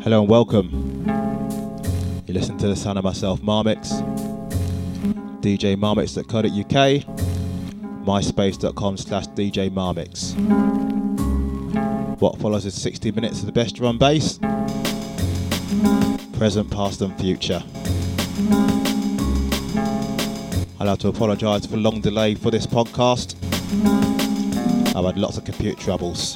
Hello and welcome. You listen to the sound of myself, Marmix, DJ Marmix.co.uk, myspace.com/DJ Marmix. What follows is 60 minutes of the best drum and bass, present, past and future. I'd like to apologise for the long delay for this podcast. I've had lots of computer troubles.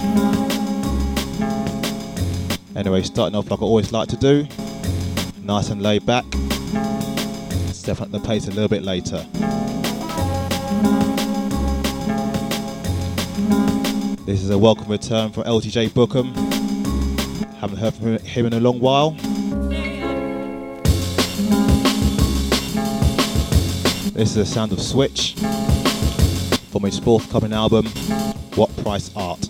Anyway, starting off like I always like to do, nice and laid back, stepping up the pace a little bit later. This is a welcome return for LTJ Bookham. Haven't heard from him in a long while. This is the sound of Switch from his forthcoming album, What Price Art.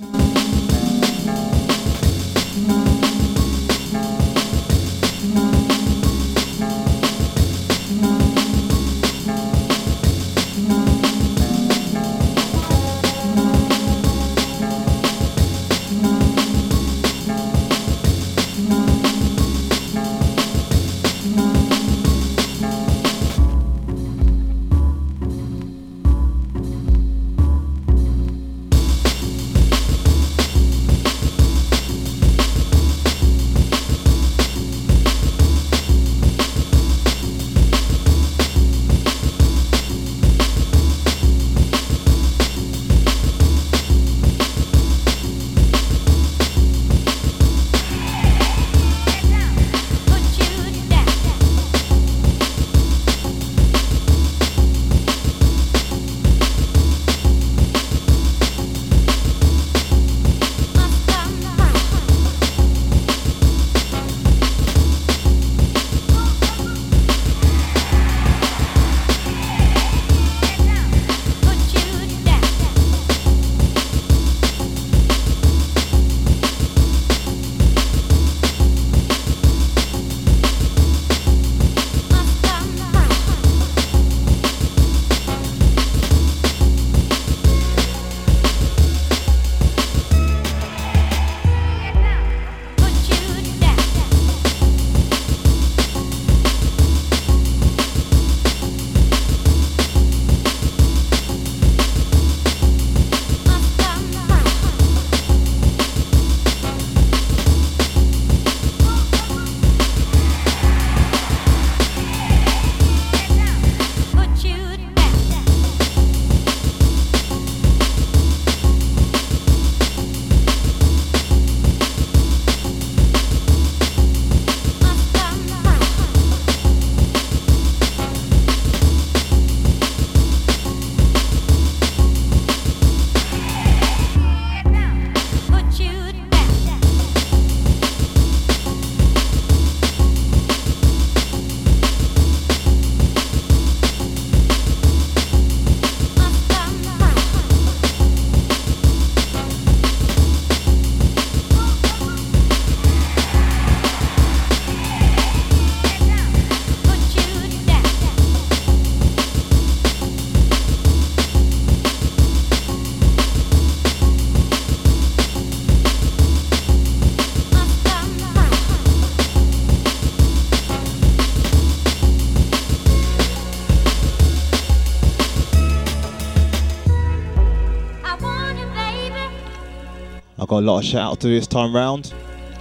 Got a lot of shout out to this time round,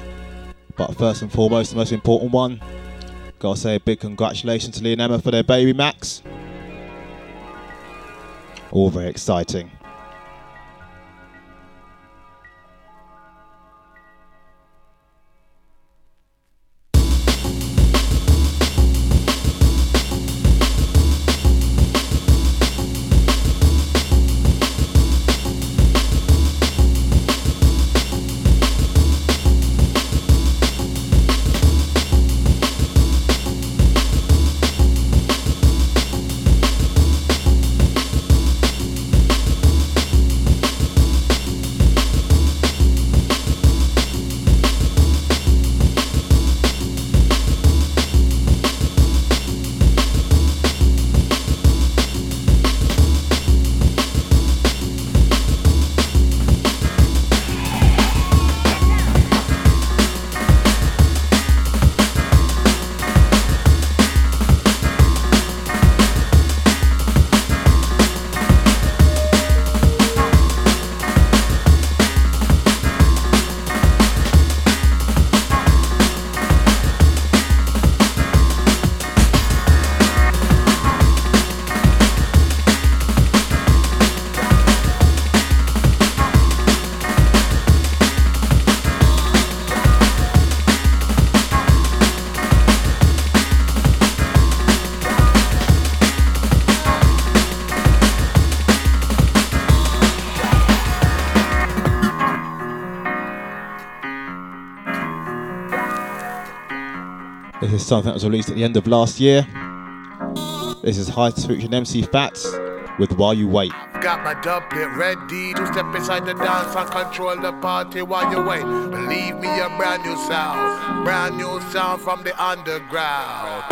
but first and foremost, the most important one, gotta say a big congratulations to Lee and Emma for their baby Max. All very exciting. This is something that was released at the end of last year. This is High Switch and MC Fats with While You Wait. Got my dub bit ready to step inside the dance and control the party while you wait. Believe me, a brand new sound from the underground.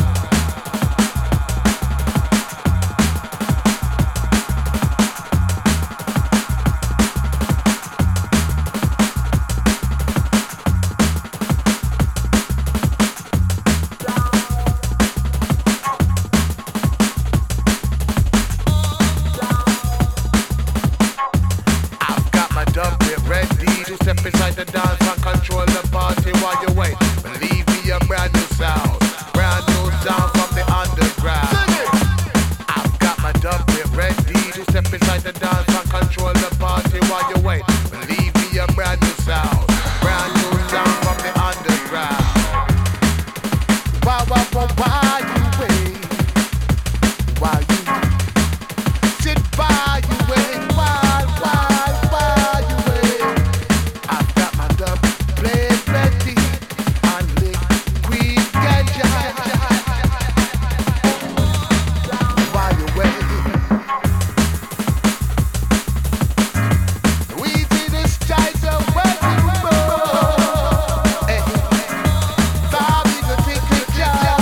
Step inside the dance and control the party while you wait. Believe me, a brand new sound from the underground. I've got my dub bit ready to step inside the dance and control the party while you wait. Believe me, a brand new sound from the underground. While you wait, while you sit by, you wait, while you wait. I've got my dub played ready on liquid ganja. While you wait, we did this tight away you more. Hey, thought we could take a job.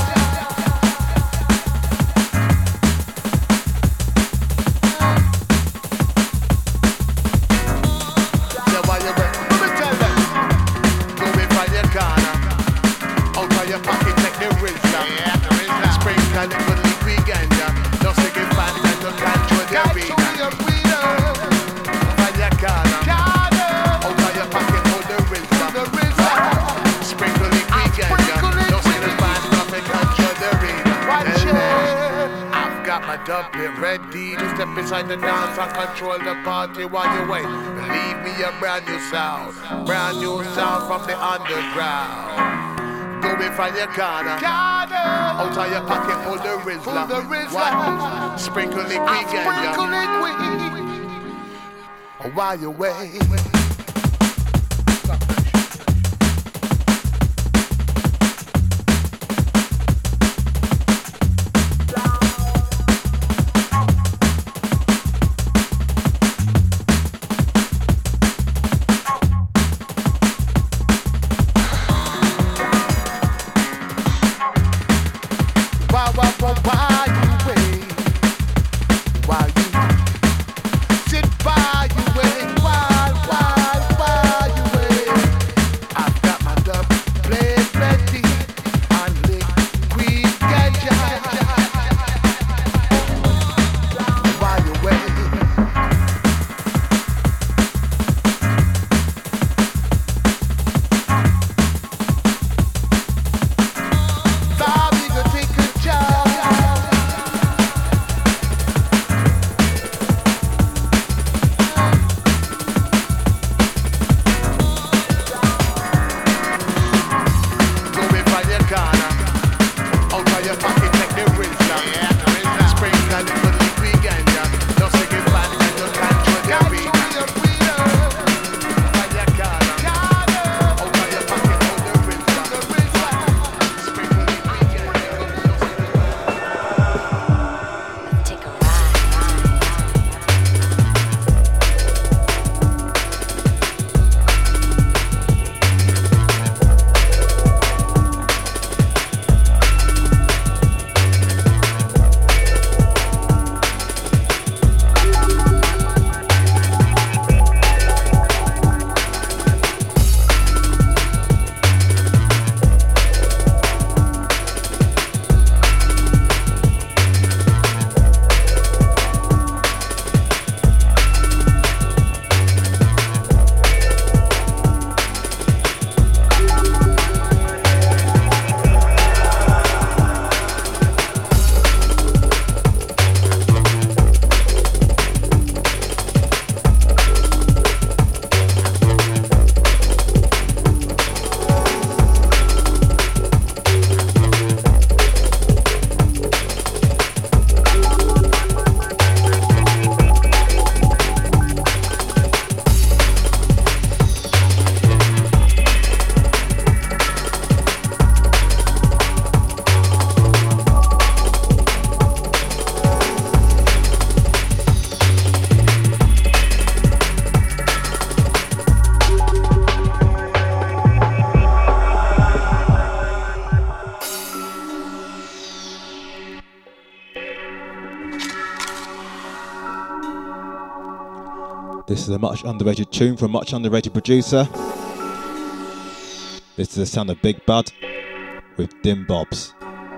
Yeah, while you wait, let me tell them. Go in by your corner, out of your pocket take the rizla. Sprinkle it with liquid ganja. Don't stick it fast and don't control the arena. By your corner, out of your pocket hold the rizla. Sprinkle liquid ganja. Don't stick it fast enough and control the arena. I've got my dub bit ready to step inside the dance and control the party while you wait. Believe me, a brand new sound from the underground. Go in from your corner, out of your pocket pull the rizla. Sprinkle liquid ganja while you wait. While you wait, while you sit by, you wait, while This is a much underrated tune from a much underrated producer. This is the sound of Big Bud with Dim Bobs.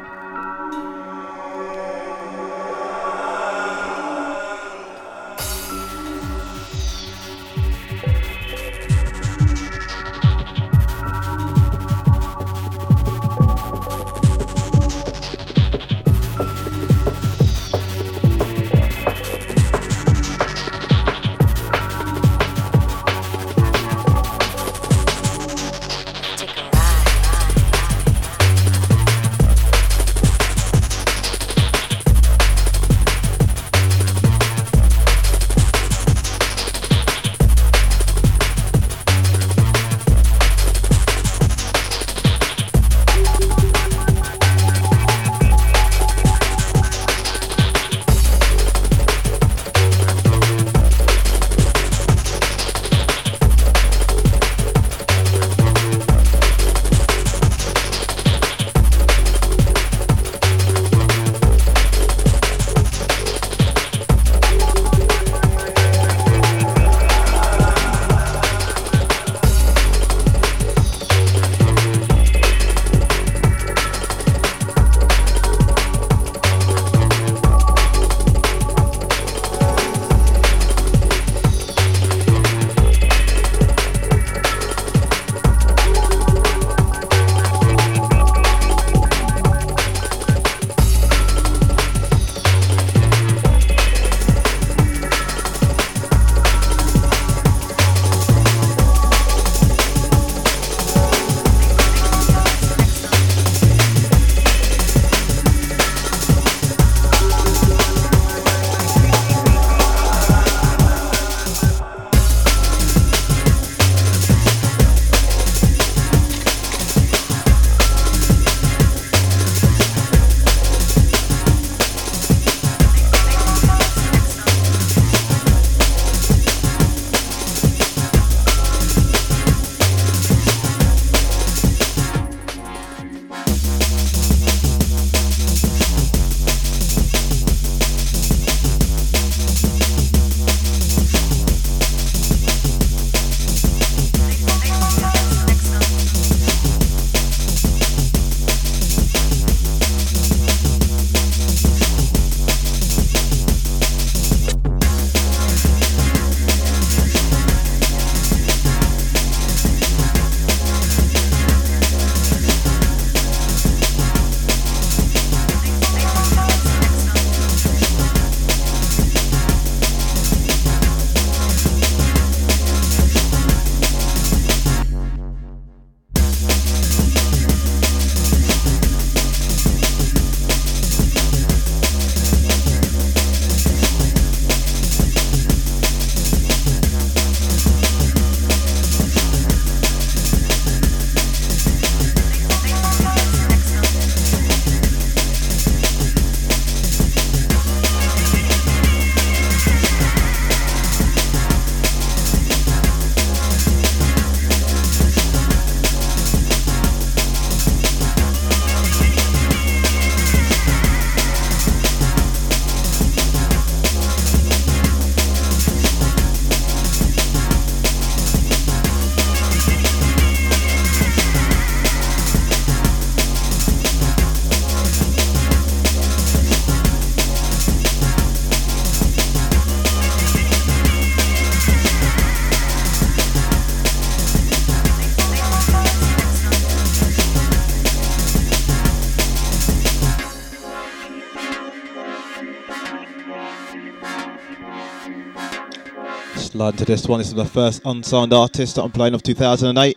Slide into this one. This is the first unsigned artist that I'm playing of 2008.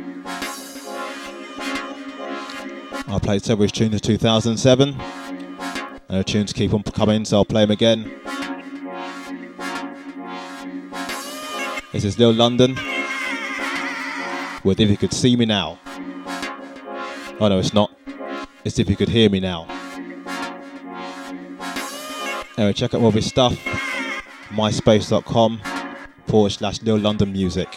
I played several tunes in 2007. And the tunes keep on coming, so I'll play them again. This is Lil London with If You Could See Me Now. Oh no, it's not. It's If You Could Hear Me Now. Anyway, check out more of his stuff. myspace.com/Lil London Music.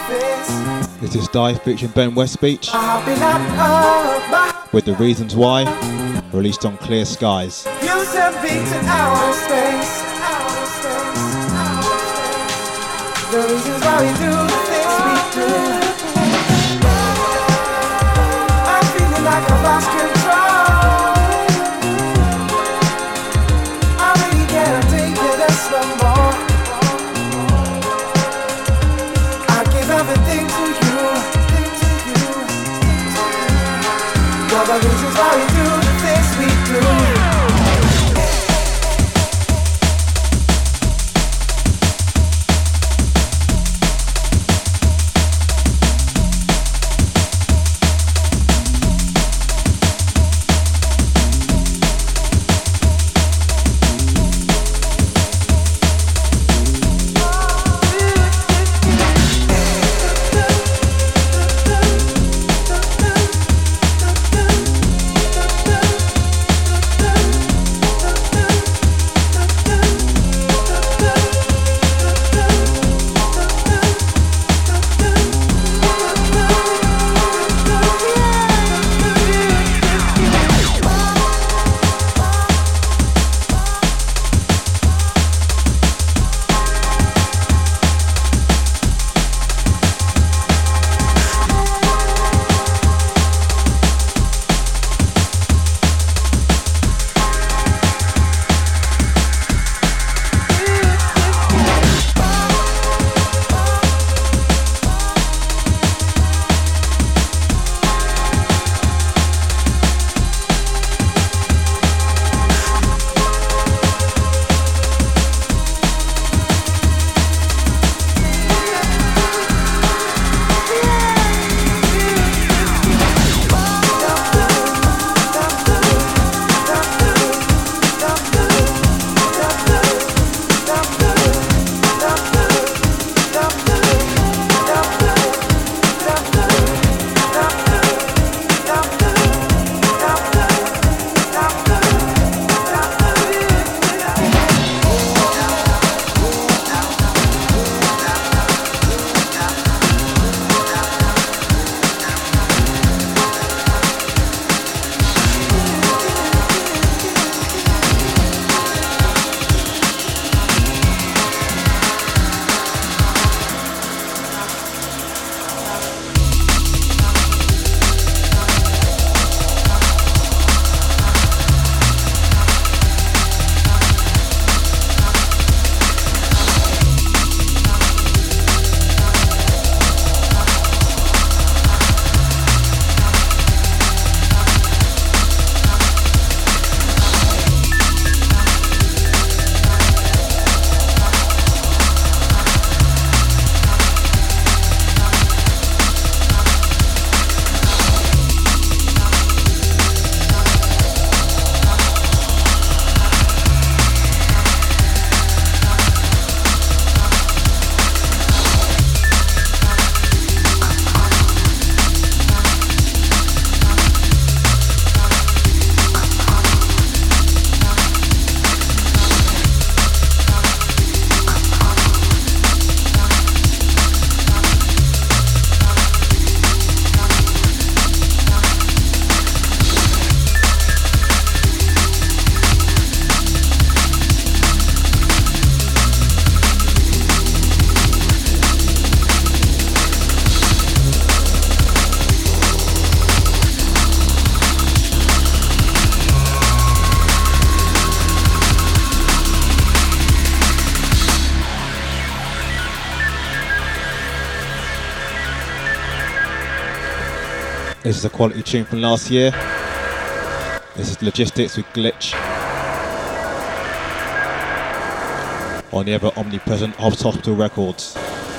This is Dive featuring Ben Westbeach with The Reasons Why, released on Clear Skies. You sent me to outer space. The reasons why we do the things we do. I'm feeling like I lost control. I really can't take this no more. I give everything to you. You're the reasons why we do the things we do. This is a quality tune from last year. This is Logistics with Glitch. On the ever omnipresent Hobbs Hospital Records.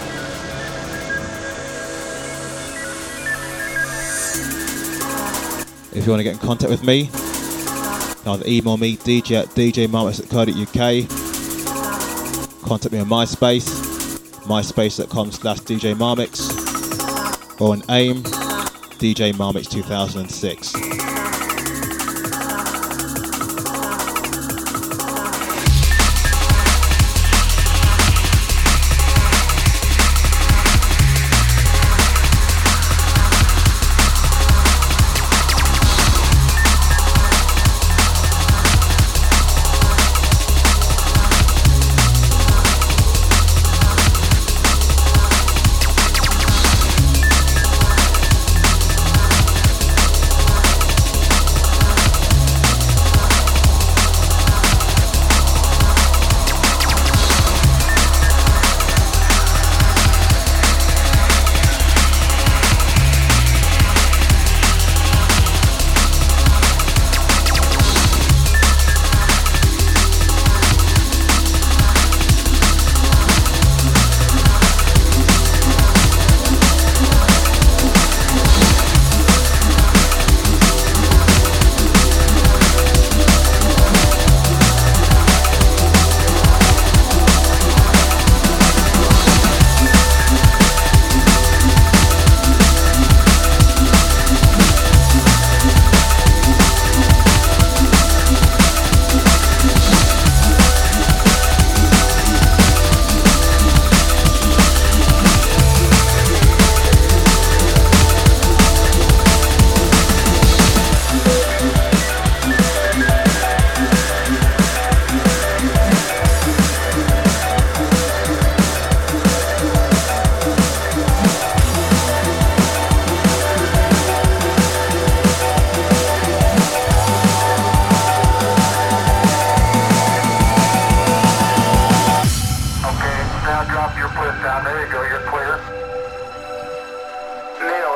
If you want to get in contact with me, either email me, dj@djmarmix.co.uk. Contact me on MySpace, myspace.com/djmarmix, or on AIM, DJ Marmix 2006.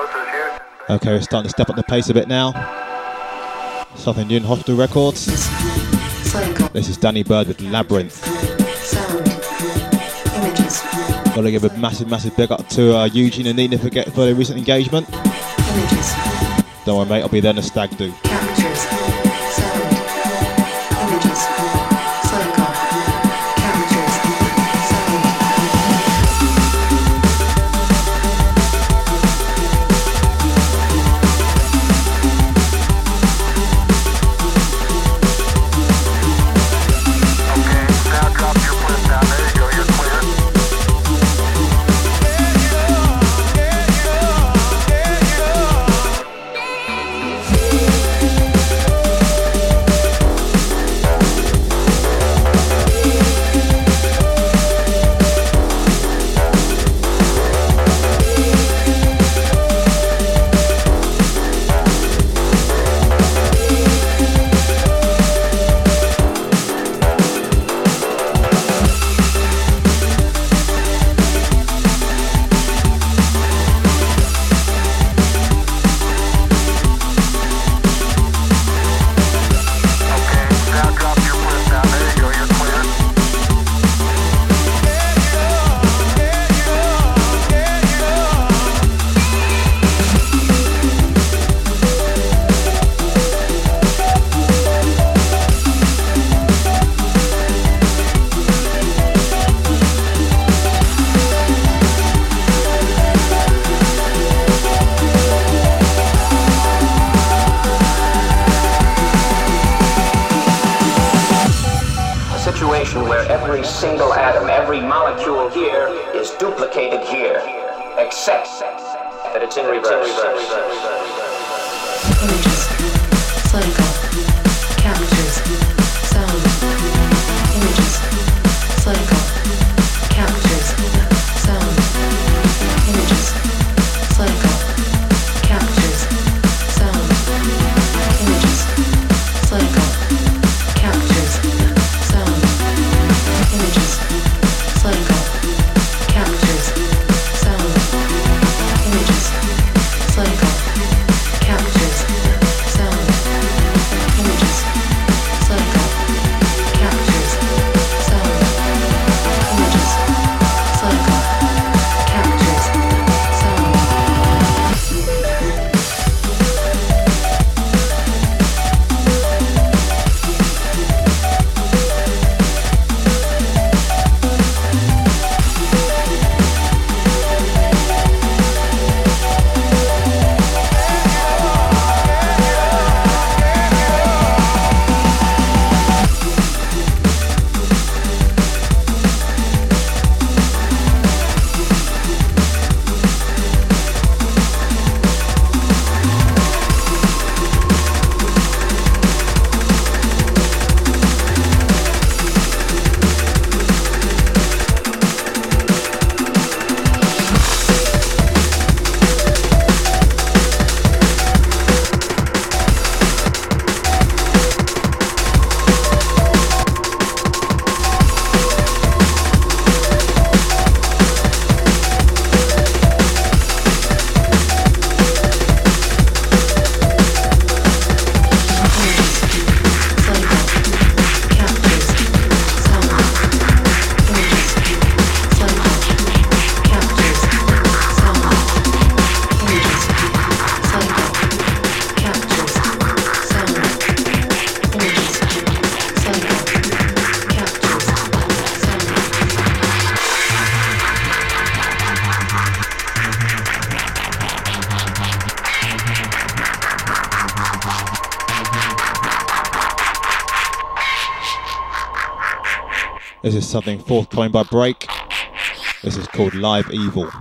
Okay, we're starting to step up the pace a bit now. Something new in Hostel Records. This is Danny Bird with Labyrinth. Sound. Images. Gotta give a massive big up to Eugene and Nina for their recent engagement. Images. Don't worry mate, I'll be there in the stag do. Captures. Sound. Images. Cycle. Captures. Sound. Every single atom, every molecule here is duplicated here, except that it's in reverse. Images. Cycle. Captures. Sound. Images. Cycle. Captures. Sound. Images. Cycle. Captures. Sound. Images. Cycle. Captures. Sound. Images. Cycle. Captures. Sound. Images. Cycle. Captures. Sound. Images. Cycle. Captures. Sound. Images. Cycle. Captures. Sound. This is something forthcoming by Break. This is called Live Evil.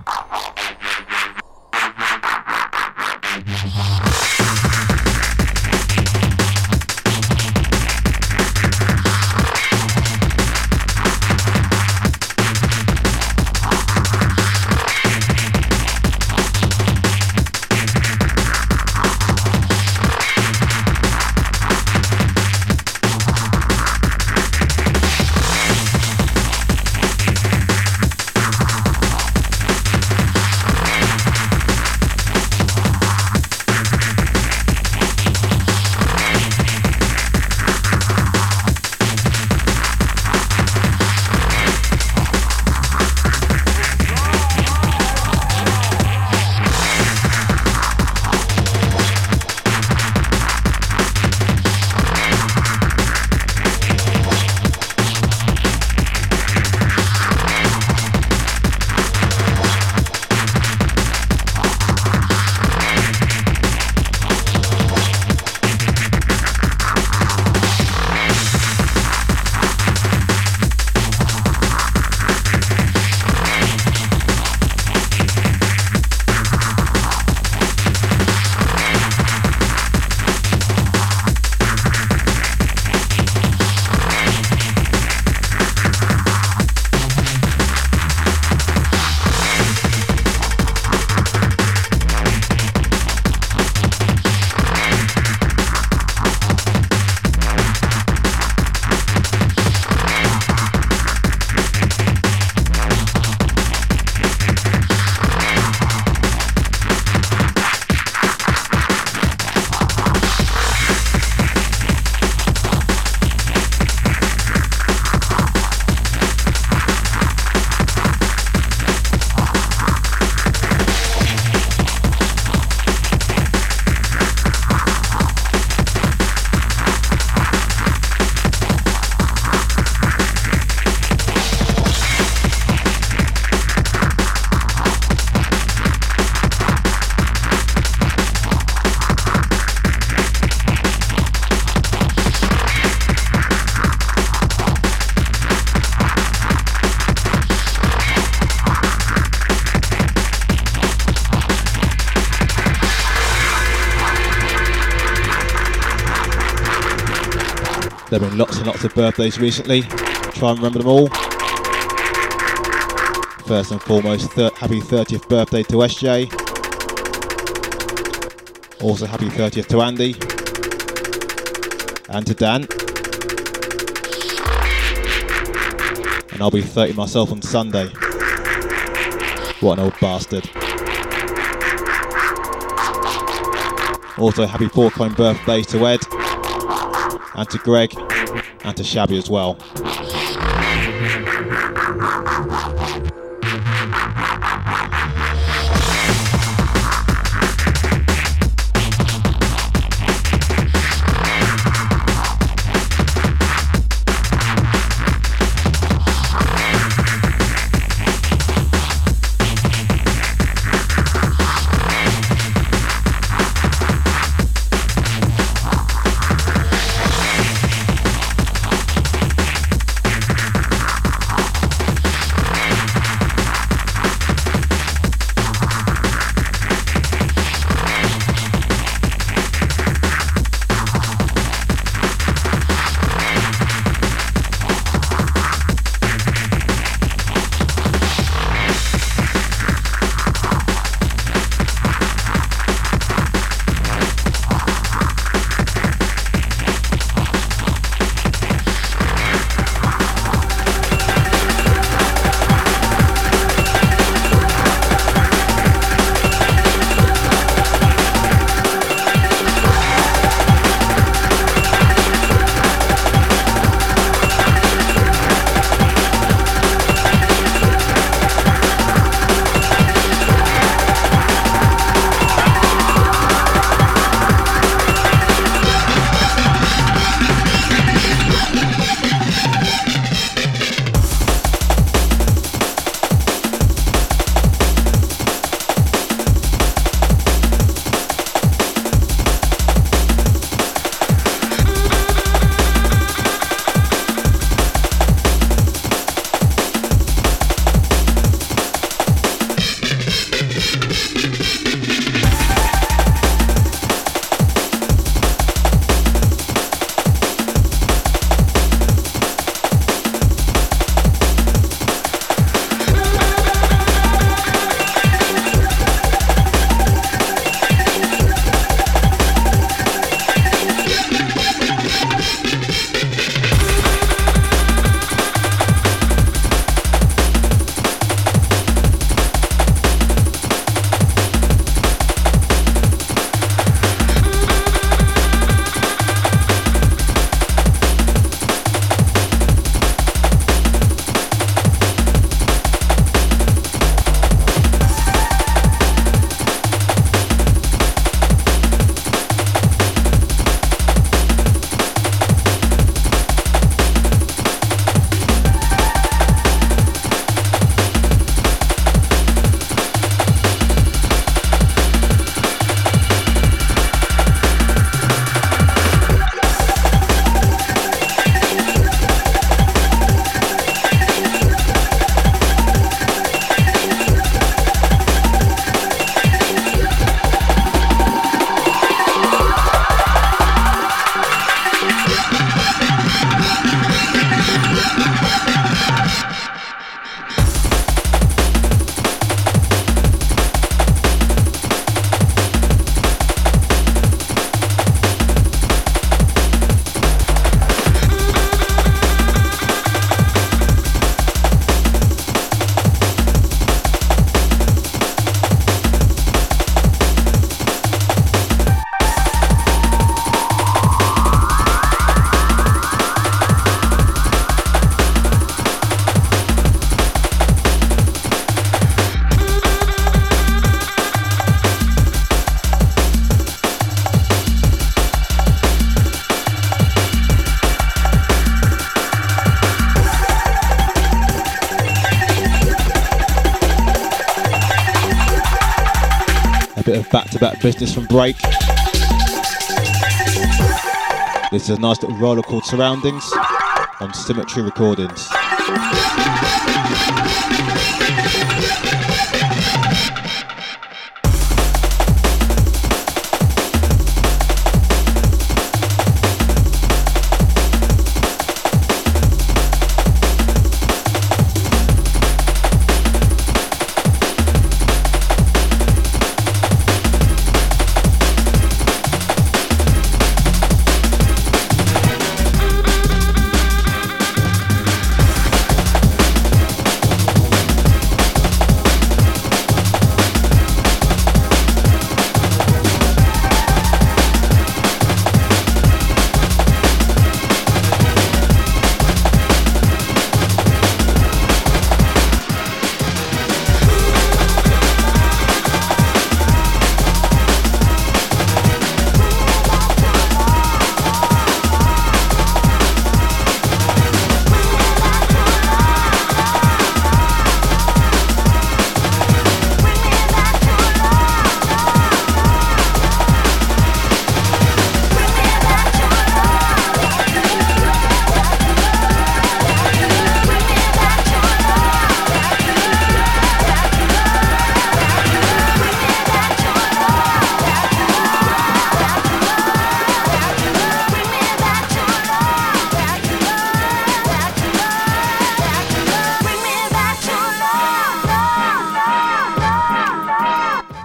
There have been lots and lots of birthdays recently. Try and remember them all. First and foremost, happy 30th birthday to SJ. Also happy 30th to Andy. And to Dan. And I'll be 30 myself on Sunday. What an old bastard. Also happy forthcoming birthdays to Ed. And to Greg. And to Shabby as well. bit of back-to-back business from Break. This is a nice little roller called Surroundings on Symmetry Recordings.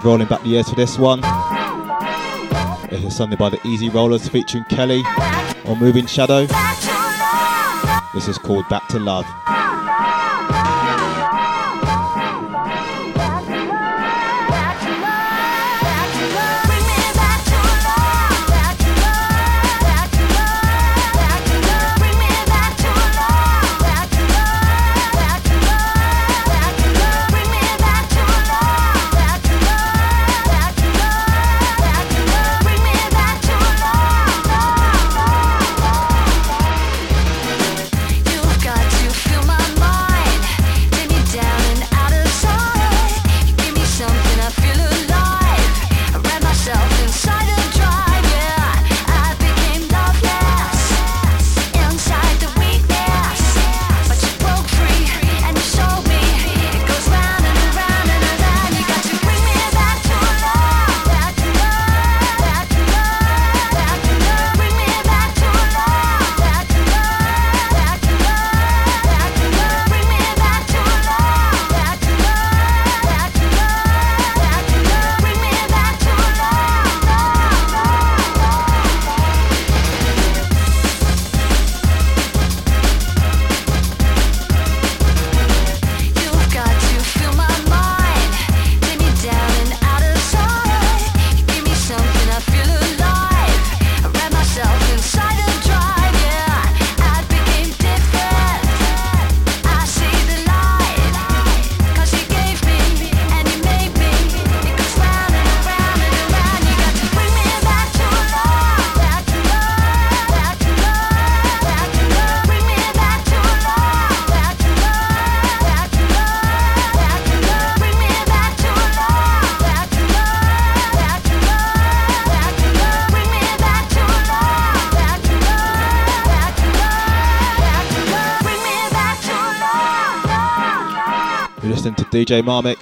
Rolling back the years for this one. This is something by the Easy Rollers featuring Kelly on Moving Shadow. This is called Back to Love. DJ Marmix,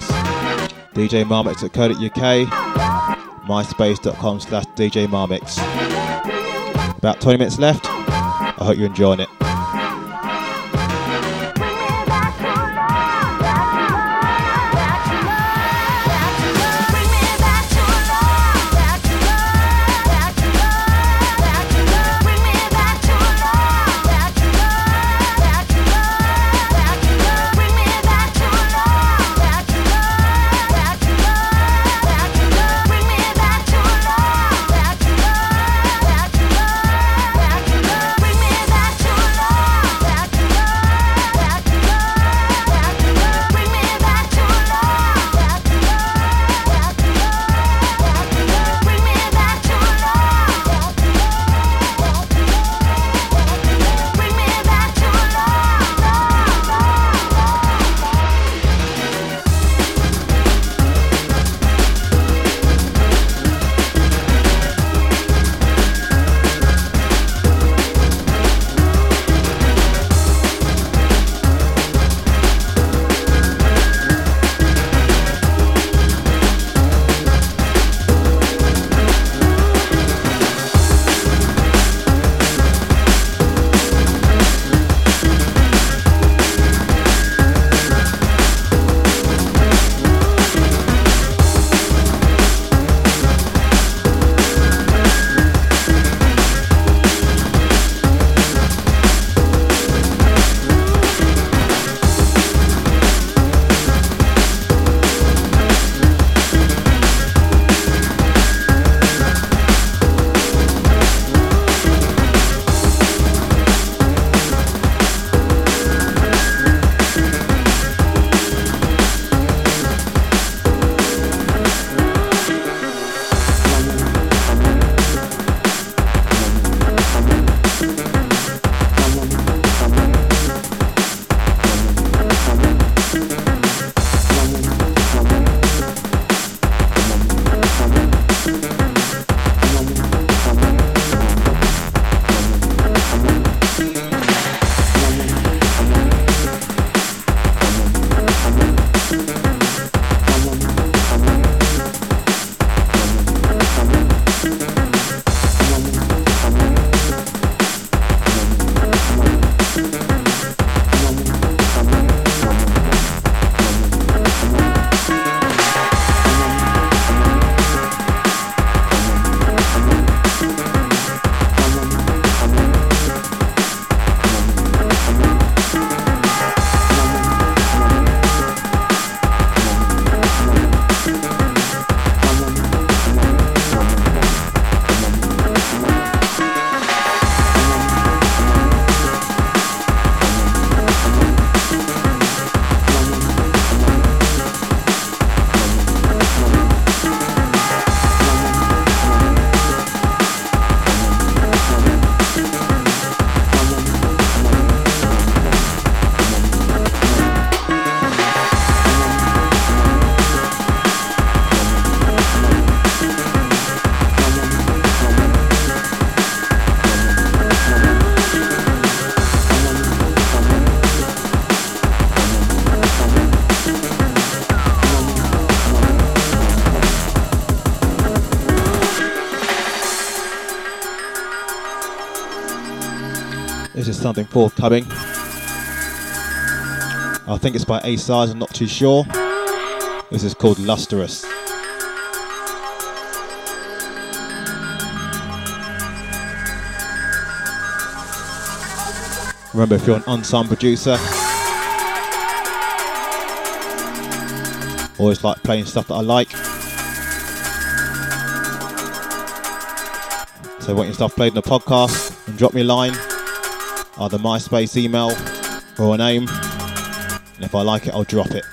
DJ Marmix at code.uk, myspace.com/DJ Marmix. About 20 minutes left. I hope you're enjoying it. This is something forthcoming. I think it's by A-Size, I'm not too sure. This is called Lustrous. Remember, if you're an unsigned producer, always like playing stuff that I like. So want your stuff played in the podcast, and drop me a line, either MySpace, email, or a name. And if I like it, I'll drop it.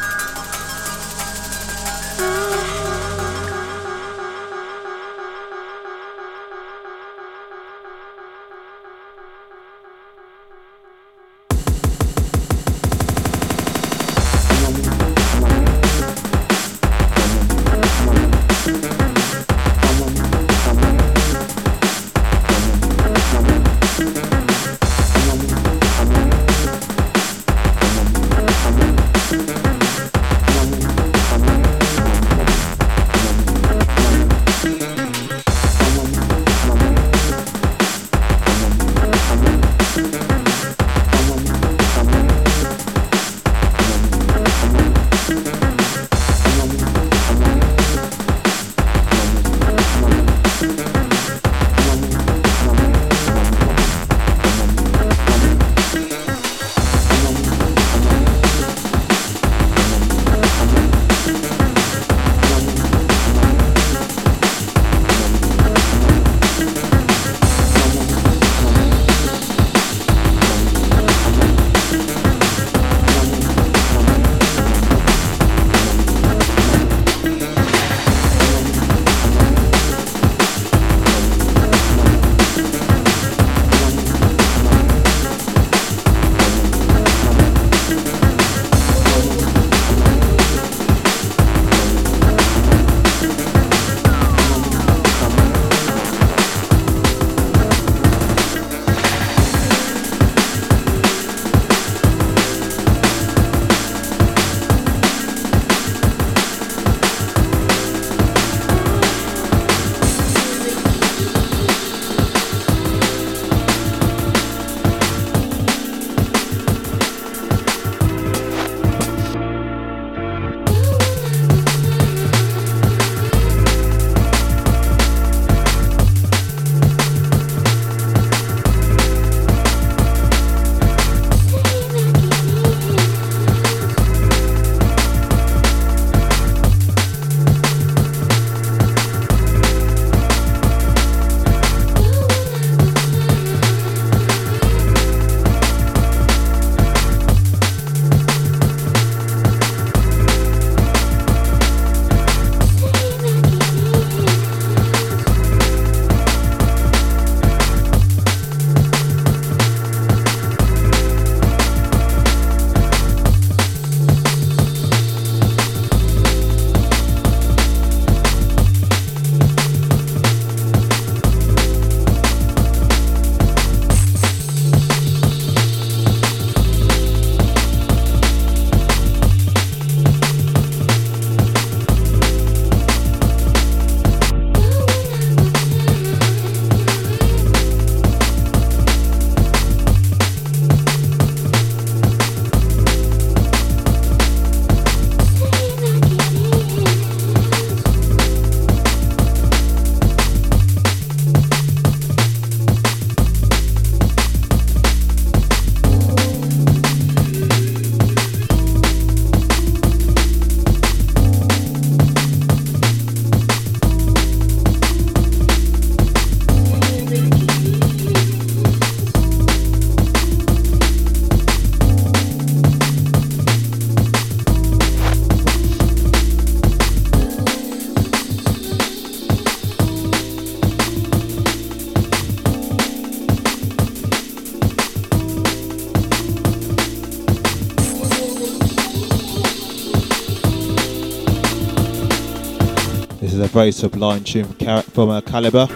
This is a very sublime tune from Calibre.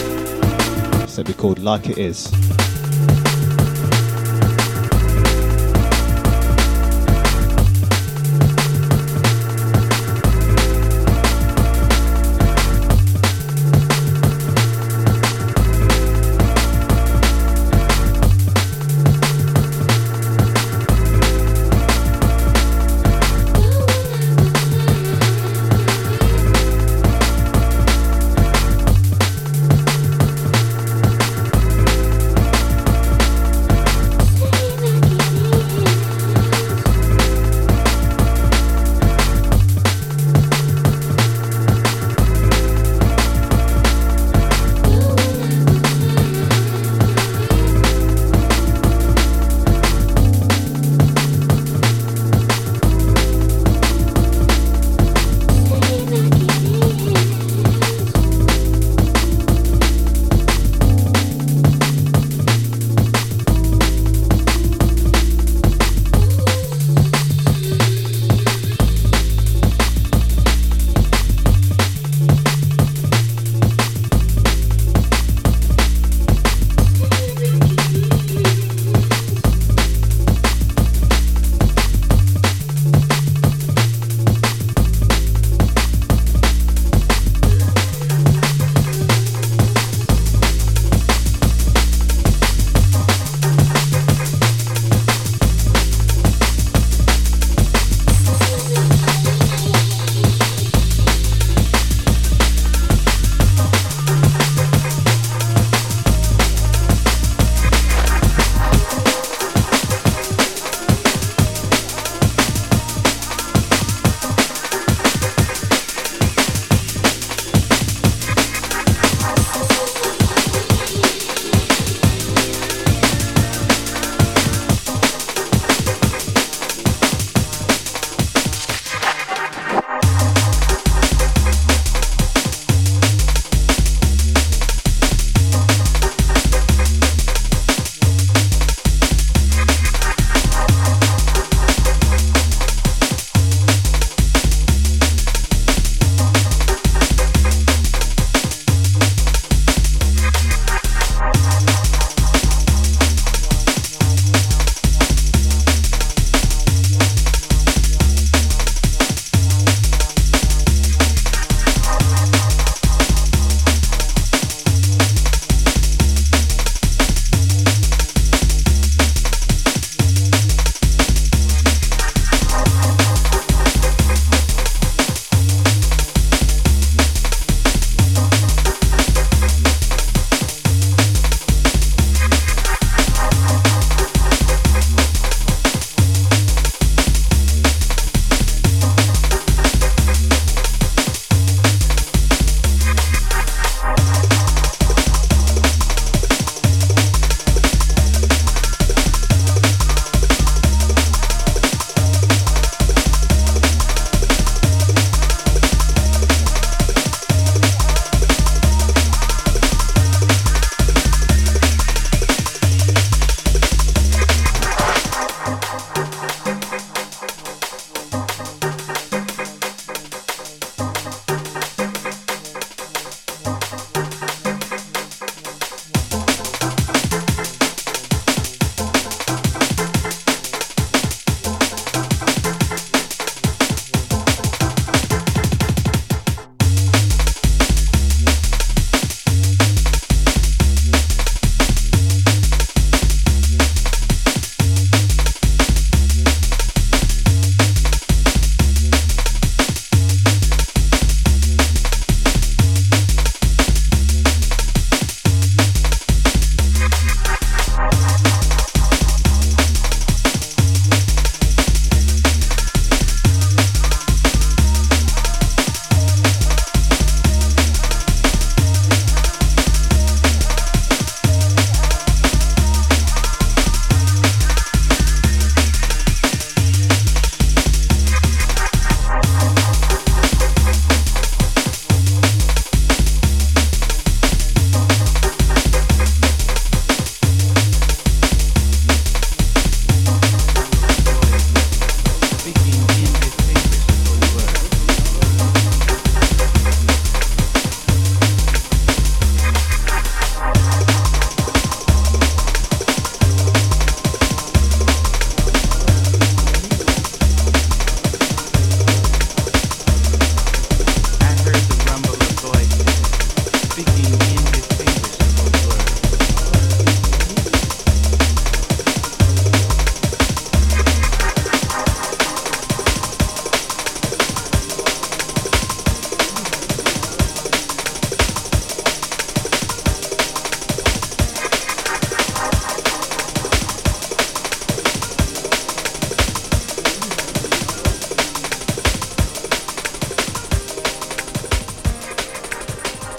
It's simply called Like It Is.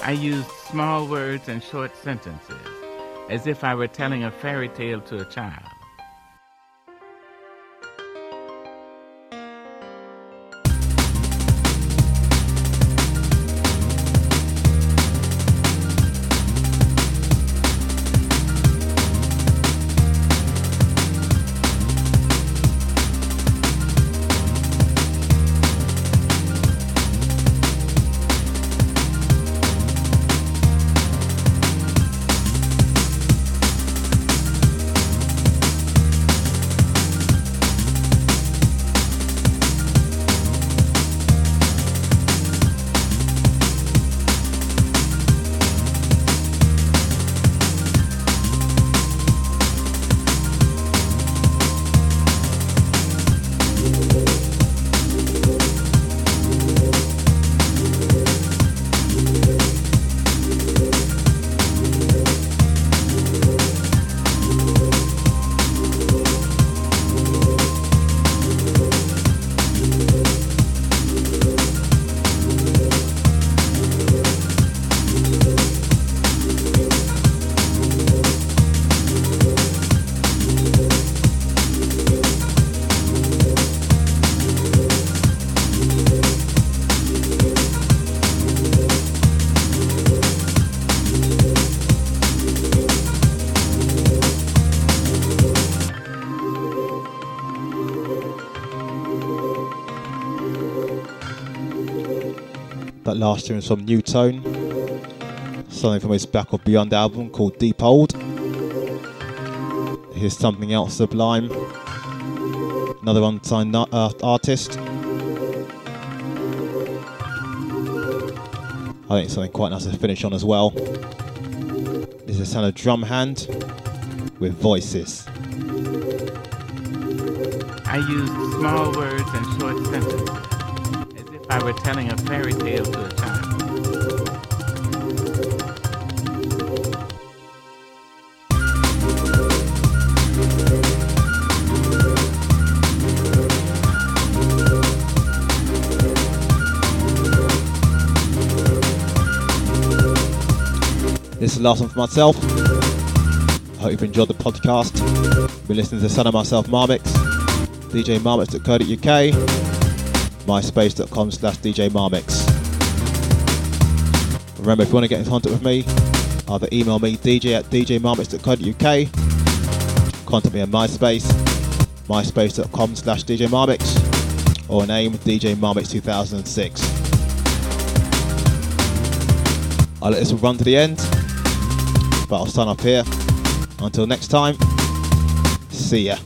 I used small words and short sentences, as if I were telling a fairy tale to a child. That last tune is from New Tone, something from his Back of Beyond album called Deep Old. Here's Something Else Sublime, another unsigned artist. I think it's something quite nice to finish on as well. This is the sound of Drum Hand with Voices. I used small words and short sentences, as if I were telling a fairy tale to a child. This is the last one for myself. I hope you've enjoyed the podcast. Been listening to the son of myself, Marmix, djmarmix.co.uk, myspace.com/djmarmix. Remember, if you want to get in contact with me, either email me dj@djmarmix.co.uk, contact me on MySpace, myspace.com/djmarmix, or name djmarmix2006. I'll let this one run to the end, but I'll sign off here. Until next time, see ya.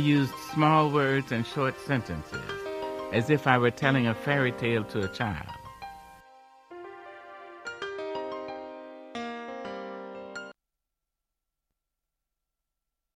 used small words and short sentences, as if I were telling a fairy tale to a child.